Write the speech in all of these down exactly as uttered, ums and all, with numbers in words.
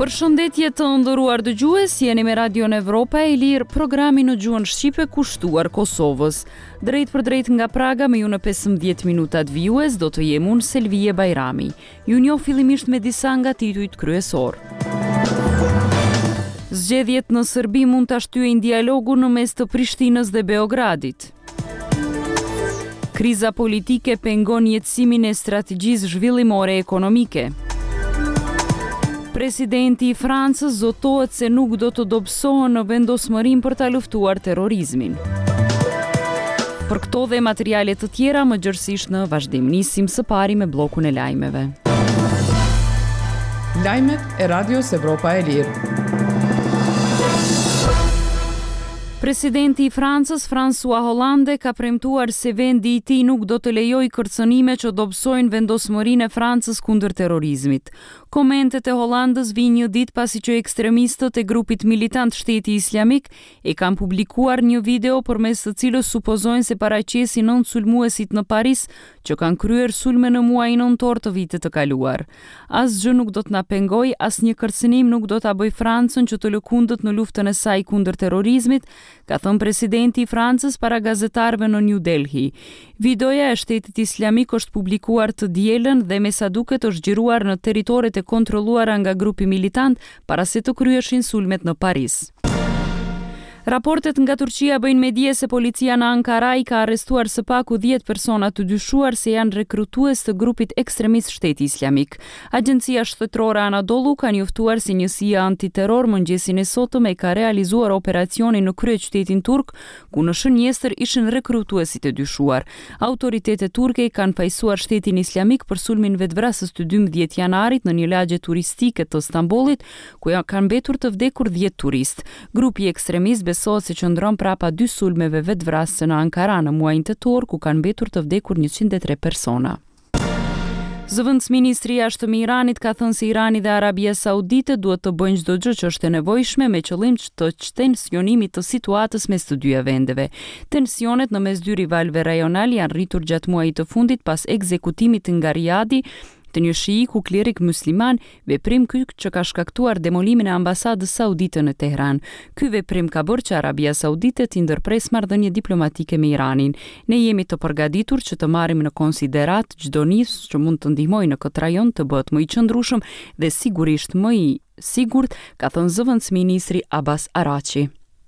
Përshëndetje të nderuar dëgjues, jeni me Radion Evropa e Lirë, programi në gjuhën shqipe kushtuar Kosovës. Drejt për drejt nga Praga me ju në pesëmbëdhjetë minutat vijues do të jem unë Selvije Bajrami. Ju njoh fillimisht me disa nga titujt kryesor. Zgjedhjet në Serbi mund ta shtyejnë dialogun në mes të Prishtinës dhe Beogradit. Kriza politike pengon jetësimin e strategjisë zhvillimore ekonomike. Presidenti i Francës zotohet se nuk do të dobësohen në vendosmërinë për ta luftuar terrorizmin. Për këto dhe materiale të tjera më gjërësisht në vazhdim, nisim së pari me bllokun e lajmeve. Lajmet e Radios Evropa e Lirë. Presidenti i Francës, François Hollande, ka premtuar se vendi i tij nuk do të lejojë kërcënime që dobësojnë vendosmërinë e Francës kundër terrorizmit. Komentet e Hollandës vijnë një ditë pasi që ekstremistët e grupit militant Shteti Islamik e kanë publikuar një video përmes të cilës supozojnë se paraqesin nëntë sulmuesit në Paris që kanë kryer sulme në muajin nëntor të vitit të kaluar. Asgjë nuk do të na pengojë, asnjë kërcënim nuk do ta bëj Francën që të lëkundët në luftën e saj kundër terrorizmit, ka thënë presidenti i Francës para gazetarëve në New Delhi. Videoja e Shtetit Islamik është publikuar të dielën dhe me sa duket është xhiruar në territoret e kontrolluara nga grupi militant para se të kryeshin sulmet në Paris. Raportet nga Turqia bëjnë me dije se policia në Ankara i ka arrestuar së paku dhjetë persona të dyshuar se janë rekrutues të grupit ekstremist Shteti Islamik. Agjencia shtetërore Anadolu ka njoftuar se njësia antiterror mëngjesin e sotëm e ka realizuar operacionin në kryeqytetin turk, ku në shënjestër ishin rekrutuesit e dyshuar. Autoritetet turke i kanë pajisuar Shtetin Islamik për sulmin vetvrasës të dymbëdhjetë janarit në një lagje turistike të Stambollit, ku kanë mbetur të vdekur dhjetë turist. Grupi ekstremist besohet se qëndron prapa dy sulmeve vetvrasëse në Ankara në muajin tetor, ku kanë mbetur të vdekur njëqind e tre persona. Zëvendësministri i jashtëm i Iranit ka thënë se Irani dhe Arabia Saudite duhet të bëjnë çdo gjë që është e nevojshme me qëllim të tensionimit të situatës mes të dyja vendeve. Tensionet në mes dy rivalëve rajonal janë rritur gjatë muajit të fundit pas ekzekutimit nga Riyadi të një shiiku klerik musliman, veprim ky që ka shkaktuar demolimin e ambasadës saudite në Tehran. Ky veprim ka bërë që Arabia Saudite të ndërpres marrëdhënie diplomatike me Iranin. Ne jemi të përgatitur që të marrim në konsiderat çdo nismë që mund të ndihmojë në këtë rajon të bëhet më i qëndrueshëm dhe sigurisht më i sigurt, ka thënë zëvendësministri Abbas Arachi.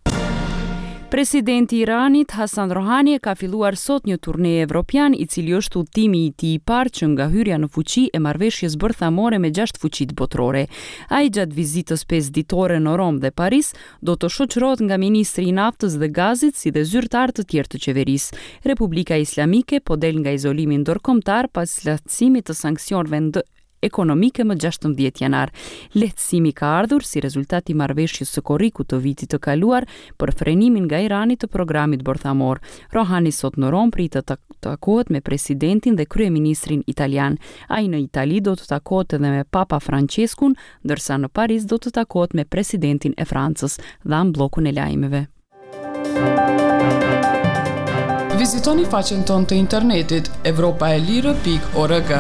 Presidenti i Iranit, Hasan Rohani, ka filluar sot një turne evropian, i cili është udhëtimi i tij i parë që nga hyrja në fuqi e marrëveshjes bërthamore me gjashtë fuqitë botërore. Ai gjatë vizitës pesë ditore në Rom dhe Paris do të shoqërohet nga ministri i naftës dhe gazit si dhe zyrtar të tjerë të qeverisë. Republika Islamike po del nga izolimi ndërkombëtar pas lehtësimit të sanksioneve ndë ekonomike më gjashtëmbëdhjetë janar. Lehtësimi ka ardhur si rezultat i marrëveshjes së korrikut të vitit të kaluar për frenimin nga Irani të programit bërthamor. Rohani sot në Rom pritet të takohet me presidentin dhe kryeministrin italian. Ai në Itali do të takohet edhe me Papa Franceskun, ndërsa në Paris do të takohet me presidentin e Francës, dhan bllokun e lajmeve. Vizitoni faqen tonë të internetit evropaelire pikë org.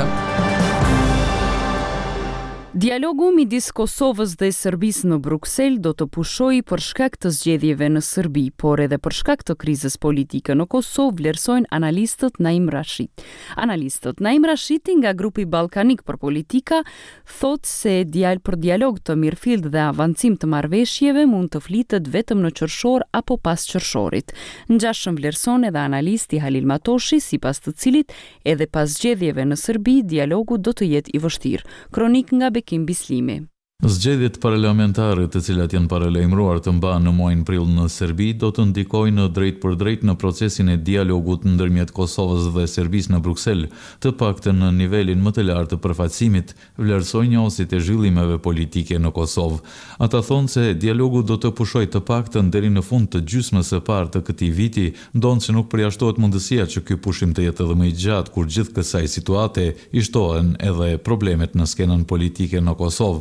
Dialogu midis Kosovës dhe Serbisë në Bruksel do të pushojë për shkak të zgjedhjeve në Serbi, por edhe për shkak të krizës politike në Kosovë, vlerësojnë analistët Naim Rashid. Analistët Naim Rashidi nga grupi ballkanik për politika thotë se dial për dialog të mirëfillt dhe avancim të marrëveshjeve mund të flitet vetëm në qershor apo pas qershorit. Ngjashëm vlerëson edhe analisti Halil Matoshi, sipas të cilit edhe pas zgjedhjeve në Serbi dialogu do të jetë i vështirë. Kronik nga Kim Bislimi. Zgjedhjet parlamentare të cilat janë paralajmëruar të mbahen në muajin prill në Serbi do të ndikojnë drejt për drejt në procesin e dialogut ndërmjet Kosovës dhe Serbisë në Bruksel, të paktën në nivelin më të lartë të përfaqësimit, vlerësojnë njohësit e zhvillimeve politike në Kosovë. Ata thonë se dialogu do të pushojë të paktën deri në fund të gjysmës së parë të këtij viti, ndonë se nuk përjashtohet mundësia që ky pushim të jetë edhe më i gjatë kur gjithë kësaj situate i shtohen edhe problemet në skenën politike në Kosovë, sipas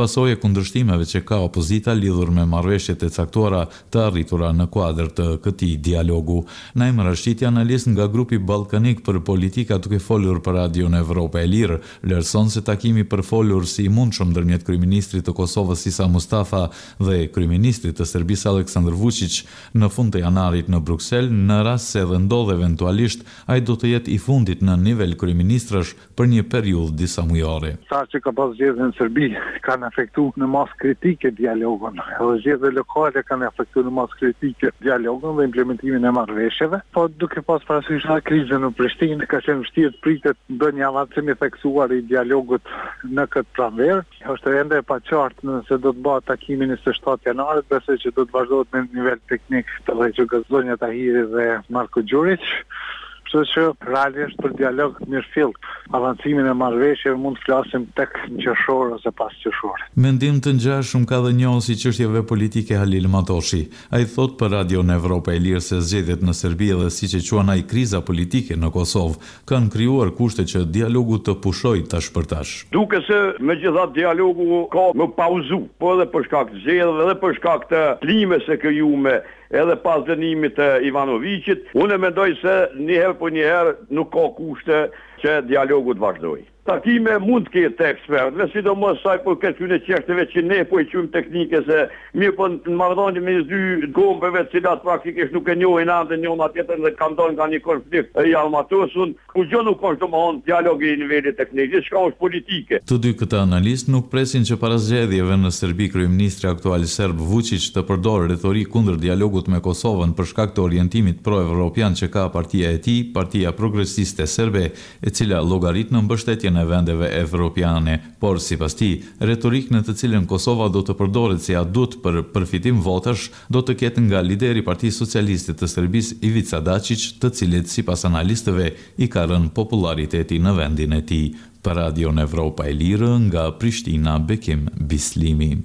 pasojë e kundërshtimeve që ka opozita lidhur me marrëveshjet e caktuara të arritura në kuadër të këtij dialogu. Naim Rashiti, analist nga grupi ballkanik për politika, duke folur për Radion Evropa e Lirë, vlerëson se takimi përfolur si i mundshëm ndërmjet kryeministrit të Kosovës Isa Mustafa dhe kryeministrit të Serbisë Aleksandar Vučić në fund të janarit në Bruksel, në rast se dhe ndodh eventualisht, ai do të jetë i fundit në nivel kryeministrash për një periudhë disa mujore. Sa që ka pas zgjedhje në Serbi kanë afektuar në mas kritike dialogun. Edhe zgjedhje lokale kanë afektuar në mas kritike dialogun dhe implementimin e marrëveshjeve. Po duke pas parasysh krizën në Prishtinë, ka qenë vështirë të pritet bën një avancim i theksuar i dialogut në këtë pranverë. Është ende e paqartë nëse do të bëhet takimi njëzet e shtatë janarit, besoj që do të vazhdohet në nivel teknik të dhe që Zonja Tahiri dhe Marko Gjurić. Kështu që realisht për dialog mirëfill, avancimin e marrëveshjeve mund të flasim tek në qershor ose pas qershor. Mendim të ngjashëm ka dhe njohësi i çështjeve politike Halil Matoshi. Ai thot për Radion Evropa e Lirë se zgjedhjet në Serbi dhe siç e quan ai kriza politike në Kosovë kanë krijuar kushte që dialogu të pushojë tash për tash. Duke se megjithatë dialogu ka më pauzu, po edhe për shkak të zgjedhjeve dhe për shkak të klimës së krijuar edhe pas dënimit të Ivanovićit, unë mendoj se një herë po një herë nuk ka kushte që dialogu të vazhdojë. Takime mund të ketë të ekspertëve, sidomos sa për këtyre çështjeve që ne po i quajmë teknike, se mirë po në marrëdhënie mes dy kombeve të cilat praktikisht nuk e njohin anë njëna tjetrën dhe kanë dalë nga një konflikt i armatosur, ku gjë nuk është domthon dialogi i nivelit teknik, diçka është politike. Të dy këta analistë nuk presin që para zgjedhjeve në Serbi kryeministri aktual serb Vučić të përdorë retorikë kundër dialogut me Kosovën për shkak të orientimit pro-evropian që ka partia e tij, Partia Progresiste Serbe, e cila llogarit në mbështetjen e vendeve evropiane, por sipas tij, retorikë në të cilën Kosova do të përdoret si adut për përfitim votash, do të ketë nga lideri i Partisë Socialiste të Serbisë Ivica Dačić, të cilit sipas analistëve i ka rënë populariteti në vendin e tij. Për Radion Evropa e Lirë, nga Prishtina, Bekim Bislimi.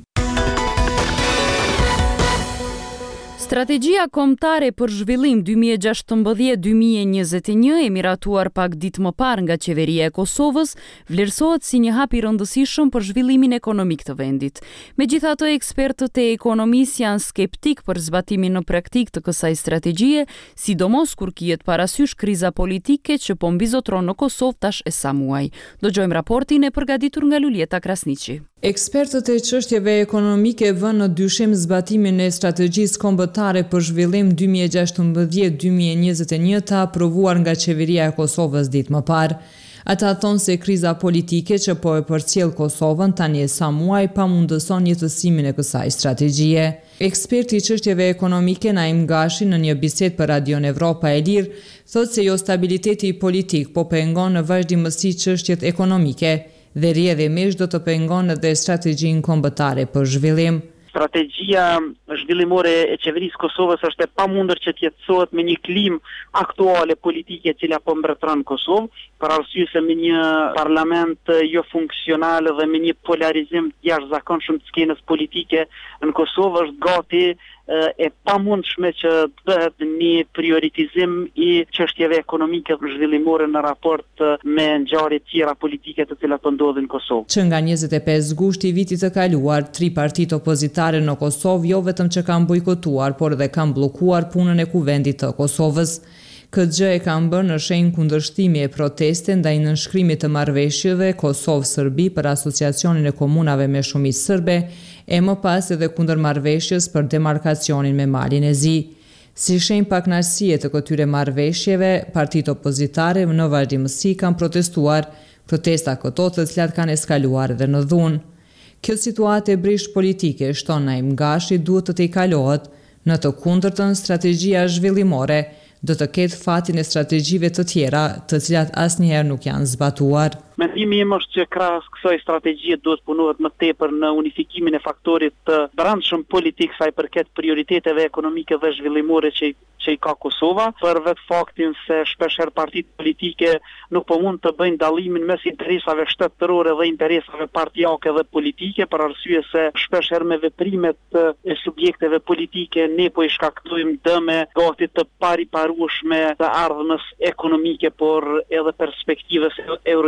Strategjia kombëtare për zhvillim dy mijë e gjashtëmbëdhjetë deri dy mijë e njëzet e një, e miratuar pak ditë më parë nga qeveria e Kosovës, vlerësohet si një hap i rëndësishëm për zhvillimin ekonomik të vendit. Megjithatë, ekspertët e ekonomisë janë skeptik për zbatimin në praktik të kësaj strategjie, sidomos kur kihet parasysh kriza politike që po mbizotron në Kosovë tash e sa muaj. Dëgjojmë raportin e përgatitur nga Luljeta Krasniqi. Ekspertët e çështjeve ekonomike vënë në dyshim zbatimin e strategjisë kombëtare për zhvillim dy mijë e gjashtëmbëdhjetë deri dy mijë e njëzet e një të aprovuar nga qeveria e Kosovës ditë më parë. Ata thonë se kriza politike që po e përcjell Kosovën tani e sa muaj pamundëson jetësimin e kësaj strategjie. Eksperti i çështjeve ekonomike Naim Gashi në një bisedë për Radion Evropa e Lirë thotë se jo stabiliteti politik po pengon në vazhdimësi çështjet ekonomike dhe rrjedhimisht do të pengon edhe strategjinë kombëtare për zhvillim. Strategjia zhvillimore e qeverisë Kosovës është e pamundur që të jetësohet me një klimë aktuale politike e cila po mbretëron Kosovë, për arsye se me një parlament jo funksional dhe me një polarizim të jashtëzakonshëm të skenës politike në Kosovë është gati e pamundshme që të bëhet një prioritizim i çështjeve ekonomike dhe zhvillimore në raport me ngjarje tjera politike të cilat po ndodhin në Kosovë. Që nga njëzet e pesë gushti i vitit të kaluar, tri partitë opozitare në Kosovë jo vetëm që kanë bojkotuar, por edhe kanë bllokuar punën e kuvendit të Kosovës. Këtë gjë e kanë bërë në shenjë kundërshtimi e proteste ndaj nënshkrimit të marrëveshjeve Kosovë-Serbi për asociacionin e komunave me shumicë serbe, e më pas edhe kundër marrëveshjes për demarkacionin me Malin e Zi. Si shenjë pakënaqësie të këtyre marrëveshjeve, partitë opozitare në vazhdimësi kanë protestuar, protesta këto të cilat kanë eskaluar edhe në dhunë. Kjo situatë e brisht politike, shton Naim Gashi, duhet të tejkalohet, në të kundërtën strategjia zhvillimore do të ketë fatin e strategjive të tjera, të cilat asnjëherë nuk janë zbatuar. Mendimi im është që krahas kësaj strategjie duhet punohet më tepër në unifikimin e faktorit të brendshëm politik sa i përket prioriteteve ekonomike dhe zhvillimore që që i ka Kosova, për vetë faktin se shpeshherë partitë politike nuk po mund të bëjnë dallimin mes interesave shtetërore dhe interesave partijake dhe politike, për arsye se shpeshherë me veprimet e subjekteve politike ne po i shkaktojmë dëme gati të pariparueshme të ardhmës ekonomike, por edhe perspektivës eurointegruese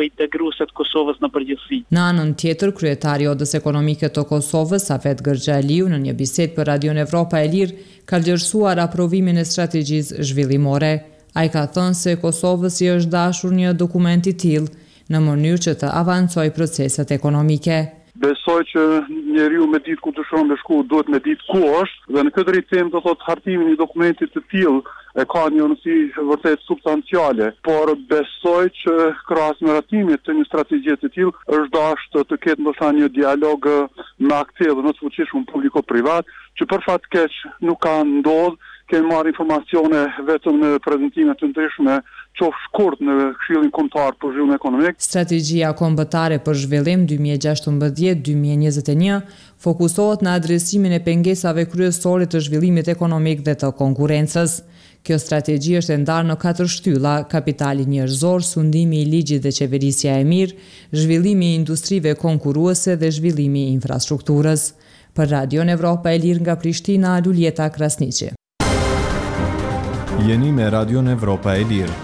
qëndruese të Kosovës në përgjithësi. Në anën tjetër, kryetari i Odës Ekonomike të Kosovës, Safet Gërxhaliu, në një bisedë për Radion Evropa e Lirë, ka vlerësuar aprovimin e strategjisë zhvillimore. Ai ka thënë se Kosovës i është dashur një dokument i tillë në mënyrë që të avancojë proceset ekonomike. Besoj që njeriu me ditë ku të shon me shku duhet me ditë ku është dhe në këtë rritëm do thotë hartimi i dokumentit të tillë e ka një rëndësi vërtet substanciale, por besoj që krahas me ratimit të një strategjie të tillë është dashur të ketë ndoshta një dialog me aktorë dhe në të fuqishëm publiko-privat, që për fat keq nuk ka ndodhur. Kemi marrë informacione vetëm në prezantime të ndryshme, qoftë shkurt në Këshillin Kombëtar për Zhvillim Ekonomik. Strategjia kombëtare për zhvillim dy mijë e gjashtëmbëdhjetë dy mijë e njëzet e një fokusohet në adresimin e pengesave kryesore të zhvillimit ekonomik dhe të konkurrencës. Kjo strategji është e ndarë në katër shtylla: kapitali njerëzor, sundimi i ligjit dhe qeverisja e mirë, zhvillimi i industrive konkurruese dhe zhvillimi i infrastrukturës. Për Radion Evropa e Lirë nga Prishtina, Luljeta Krasniqi. Jeni me Radion Evropa e Lirë.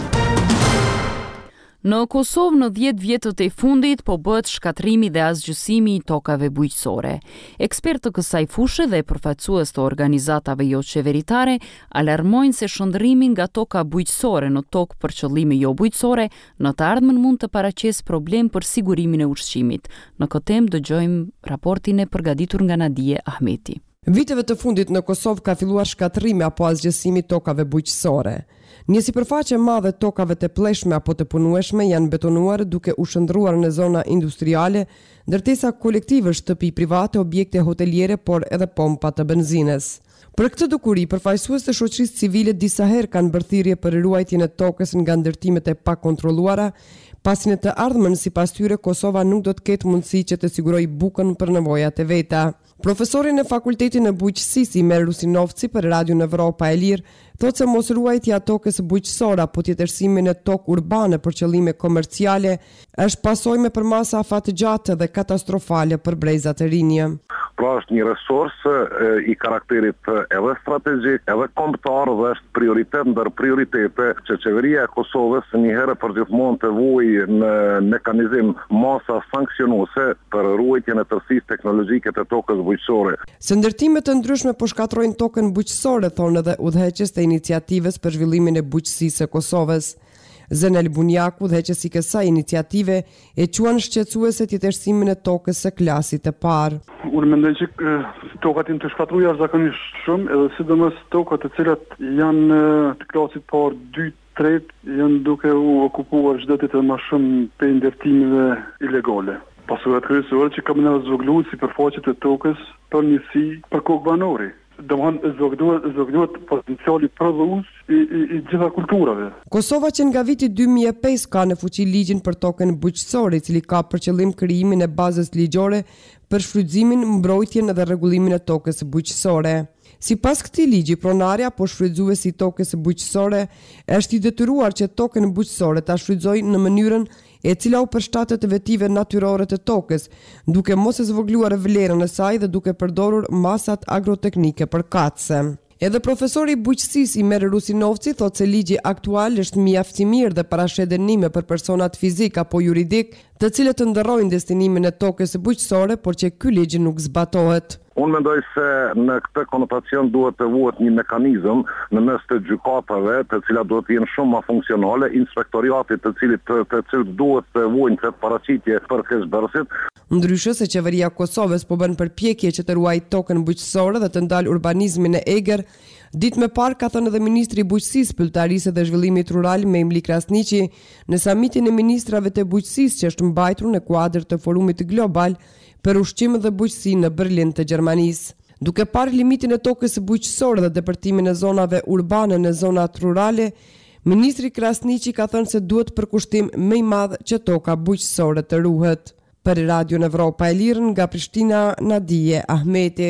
Në Kosovë në dhjetë vjetët e fundit po bëhet shkatrimi dhe asgjësimi i tokave bujqësore. Ekspertë të kësaj fushë dhe përfaqësues të organizatave jo qeveritare alarmojnë se shndërrimi nga toka bujqësore në tokë për qëllime jo bujqësore në të ardhmen mund të paraqesë problem për sigurimin e ushqimit. Në këtë temë dëgjojmë raportin e përgatitur nga Nadije Ahmeti. Viteve të fundit në Kosovë ka filluar shkatrimi apo asgjësimi tokave bujqësore. Një sipërfaqe e madhe tokave të pleshme apo të punueshme janë betonuar duke u shndruar në zona industriale, ndërtesa kolektive, shtëpi private, objekte hoteliere, por edhe pompa të benzinës. Për këtë dukuri, përfaqësues të shoqërisë civile disa herë kanë bërë thirrje për ruajtjen e tokës nga ndërtimet e pakontrolluara, pasi në të ardhmen sipas tyre Kosova nuk do të ketë mundësi që të sigurojë bukën për nevojat e veta. Profesorin e Fakultetin e Bujqësisë Imer Rusinovci për Radion Evropa e Lirë thotë se mos ruajtja e tokës bujqësore apo tjetërsimin e tokë urbane për qëllime komerciale është pasojë me përmasa afatgjatë dhe katastrofale për brezat e rinj. Pra është një resurs e, i karakterit edhe strategjik, edhe kombëtar dhe është prioritet ndër prioritete që qeveria e Kosovës një herë për gjithmonë të vojë në mekanizim masa sanksionuese për ruajtjen e tërësisë teknologjike të tokës bujqësore. Se ndërtime të ndryshme po shkatrojnë tokën bujqësore, thonë edhe udhëheqës të iniciativës për zhvillimin e bujqësisë së Kosovës. Zenel Bunjaku, udhëheqës i kësaj iniciative, e quan shqetësuese tjetërsimin e tokës së klasit të parë. Unë mendoj që tokat janë të shkatruara zakonisht shumë, edhe sidomos tokat të cilat janë të klasit parë, dy, tre, janë duke u okupuar çdo ditë më shumë për ndërtimeve ilegale. Pasurat kryesore që kam në zvogluar sipërfaqet e tokës për njësi për kokë banori. Domthon zogduhet zogduhet potenciali prodhues i, i, i gjitha kulturave. Kosova që nga viti dy mijë e pesë ka në fuqi ligjin për tokën bujqësore, i cili ka për qëllim krijimin e bazës ligjore për shfrytëzimin, mbrojtjen dhe rregullimin e tokës bujqësore. Sipas këtij ligji, pronari apo shfrytëzuesi i tokës bujqësore është i detyruar që tokën bujqësore ta shfrytëzojë në mënyrën e cila u përshtatet të vetive natyrore të tokës, duke mos e zvogluar vlerën e saj dhe duke përdorur masat agroteknike përkatëse. Edhe profesori i bujqësisë Imer Rusinovci thotë se ligji aktual është mjaft i mirë dhe parashet dënime për personat fizik apo juridik, të cilët të ndërrojnë destinimin e tokës bujqësore, por që ky ligj nuk zbatohet. Unë mendoj se në këtë konotacion duhet të vuhet një mekanizëm në mes të gjykatave, të cilat duhet të jenë shumë më funksionale, inspektoriatit të cilit të, të cilët duhet të vuajnë këtë paraqitje për keqbërësit. Ndryshe se qeveria e Kosovës po bën përpjekje që të ruajë tokën bujqësore dhe të ndalë urbanizmin e egër, ditë më parë ka thënë edhe ministri i bujqësisë, pyetarisë dhe zhvillimit rural Memli Krasniqi në samitin e ministrave të bujqësisë që është mbajtur në kuadër të forumit global për ushqim dhe bujqësi në Berlin të Gjermanisë. Duke parë limitin e tokës bujqësore dhe depërtimin e zonave urbane në zonat rurale, ministri Krasniqi ka thënë se duhet përkushtim më i madh që toka bujqësore të ruhet. Për Radion Evropa e Lirë nga Prishtina, Nadije Ahmeti.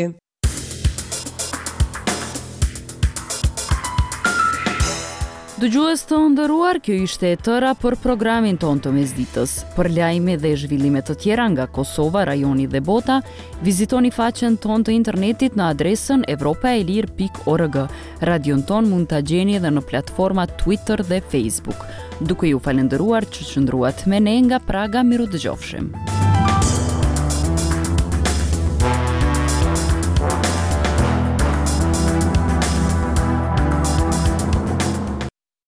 Dëgjues të nderuar, kjo ishte e tëra për programin tonë të mesditës. Për lajme dhe zhvillime të tjera nga Kosova, rajoni dhe bota, vizitoni faqen tonë të internetit në adresën evropaelir pikë org. Radion tonë mund ta gjeni edhe në platformat Twitter dhe Facebook. Duke ju falendëruar që qëndruat me ne nga Praga, miru dëgjofshim.